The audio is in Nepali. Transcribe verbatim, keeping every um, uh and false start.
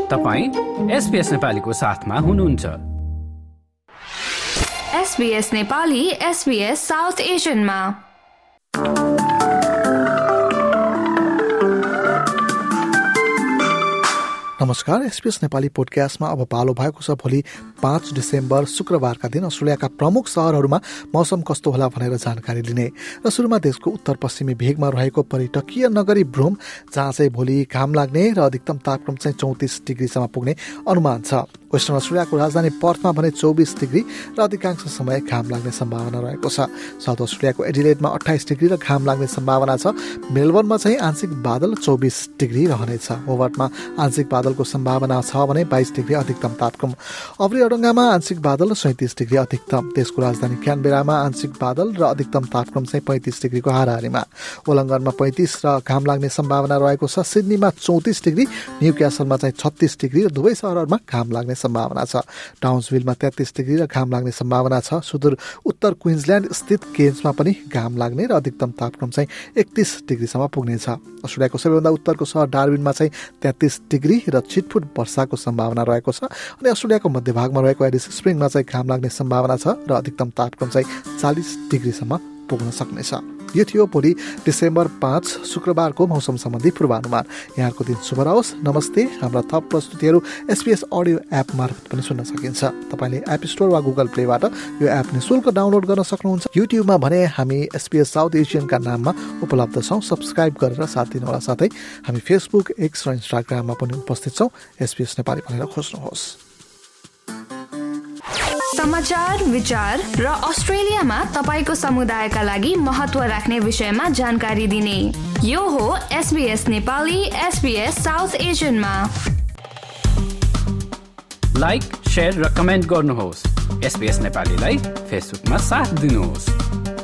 तपाईं एसपीएस नेपालीको साथमा हुनुहुन्छ। एसबीएस नेपाली एसबीएस साउथ एशियनमा। नमस्कार, एसपीएस नेपाली पोडकास्टमा अब पालो भएको छ भोलि पाँच डिसेम्बर शुक्रबारका दिन अस्ट्रेलियाका प्रमुख शहरहरूमा मौसम कस्तो होला भनेर जानकारी लिने। र सुरुमा देशको उत्तर पश्चिमी भेगमा रहेको पर्यटकीय नगरी ब्रोम, जहाँ चाहिँ भोलि घाम लाग्ने र अधिकतम तापक्रम चाहिँ चौतिस डिग्रीसम्म पुग्ने अनुमान छ। वेस्टर्न अस्ट्रेलियाको राजधानी पर्थमा भने चौबिस डिग्री र अधिकांश समय घाम लाग्ने सम्भावना रहेको छ। साउथ अस्ट्रेलियाको एडिलेडमा अट्ठाइस डिग्री र घाम लाग्ने सम्भावना छ। मेलबर्नमा चाहिँ आंशिक बादल चौबिस डिग्री रहनेछ। होबार्टमा आंशिक बादलको सम्भावना छ भने बाइस डिग्री अधिकतम तापक्रम। अब्री अडङ्गामा आंशिक बादल सैंतिस डिग्री अधिकतम। देशको राजधानी क्यानबेरामा आंशिक बादल र अधिकतम तापक्रम चाहिँ पैंतिस डिग्रीको हाराहारीमा। वोलङ्गनमा पैंतिस र घाम लाग्ने सम्भावना रहेको छ। सिडनीमा चौतिस डिग्री, न्युक्यासलमा चाहिँ छत्तीस डिग्री र दुवै शहरहरूमा घाम लाग्ने सम्भावना छ। टाउन्सभिलमा तेत्तीस डिग्री र घाम लाग्ने सम्भावना छ। सुदूर उत्तर क्विन्सल्यान्ड स्थित केन्समा पनि घाम लाग्ने र अधिकतम तापक्रम चाहिँ एकतीस डिग्रीसम्म पुग्नेछ। अस्ट्रेलियाको सबैभन्दा उत्तरको सहर डार्विनमा चाहिँ तेत्तीस डिग्री र छिटफुट वर्षाको सम्भावना रहेको छ। अनि अस्ट्रेलियाको मध्यभागमा रहेको एडिस स्प्रिङमा चाहिँ घाम लाग्ने सम्भावना छ र अधिकतम तापक्रम चाहिँ चालीस डिग्रीसम्म पुग्न सक्नेछ। यो थियो भोलि डिसेम्बर पाँच शुक्रबारको मौसम सम्बन्धी पूर्वानुमान। यहाँको दिन शुभ रहोस्। नमस्ते। हाम्रा थप प्रस्तुतिहरू एसपीएस अडियो एप मार्फत पनि सुन्न सकिन्छ। तपाईँले एप स्टोर वा गुगल प्लेबाट यो एप निःशुल्क डाउनलोड गर्न सक्नुहुन्छ। युट्युबमा भने हामी एसपीएस साउथ एसियनका नाममा उपलब्ध छौँ। सब्सक्राइब गरेर साथ दिनुहोला। साथै हामी फेसबुक, एक्स र इन्स्टाग्राममा पनि उपस्थित छौँ। एसपीएस नेपाली भनेर खोज्नुहोस्। समाचार, विचार र अस्ट्रेलियामा तपाईको समुदायका लागि महत्त्व राख्ने विषयमा जानकारी दिने यो हो एसबीएस नेपाली एसबीएस साउथ एशियनमा। लाइक, शेयर र कमेन्ट गर्नुहोस्। एसपीएस नेपालीलाई फेसबुकमा साथ दिनुहोस्।